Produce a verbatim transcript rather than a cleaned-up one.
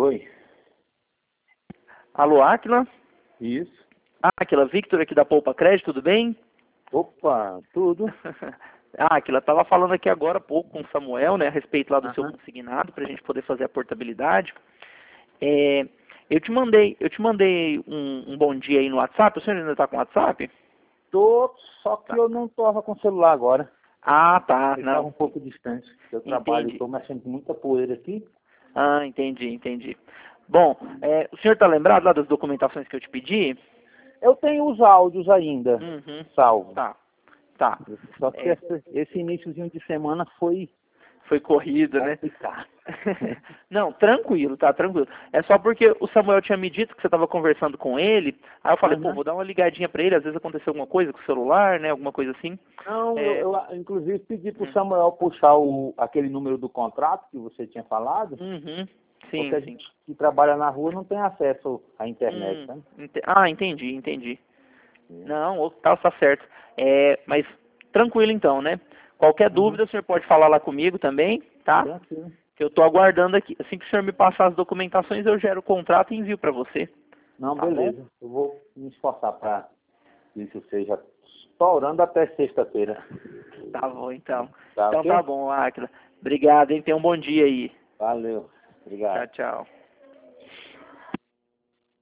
Oi. Alô, Áquila? Isso. Áquila, Victor aqui da Poupa Crédito, tudo bem? Opa, tudo? Ah, Áquila, estava falando aqui agora há pouco com o Samuel, né, a respeito lá do seu Aham. consignado, para a gente poder fazer a portabilidade. É, eu te mandei, eu te mandei um, um bom dia aí no WhatsApp, o senhor ainda está com o WhatsApp? Tô, só que Tá. eu não tava com o celular agora. Ah, tá, Ele estava não, um pouco distante. Eu trabalho, entendi. estou mexendo com muita poeira aqui. Ah, entendi, entendi. Bom, é, o senhor está lembrado lá das documentações que eu te pedi? Eu tenho os áudios ainda, Uhum, salvo. tá, tá. Só que É, esse, esse iniciozinho de semana foi foi corrida, né? complicado. Não, tranquilo, tá, tranquilo. É só porque o Samuel tinha me dito que você estava conversando com ele, aí eu falei, pô, Aham. vou dar uma ligadinha pra ele, às vezes aconteceu alguma coisa com o celular, né, alguma coisa assim. Não, eu, É, eu inclusive pedi para o hum, Samuel puxar o, aquele número do contrato que você tinha falado, uhum, porque sim, a sim. gente que trabalha na rua não tem acesso à internet, Hum, né? ente- ah, entendi, entendi. Não, o- tá, tá certo. É, mas tranquilo então, né? Qualquer Uhum. dúvida o senhor pode falar lá comigo também, tá? Tranquilo. Que eu tô aguardando aqui. Assim que o senhor me passar as documentações, eu gero o contrato e envio pra você, Não, tá bom? beleza. Eu vou me esforçar para que isso seja estourando até sexta-feira. Tá bom, então. Tá Então tá ok? bom, Áquila. Obrigado, hein? Tenha um bom dia aí. Valeu. Tchau, Obrigado. tchau.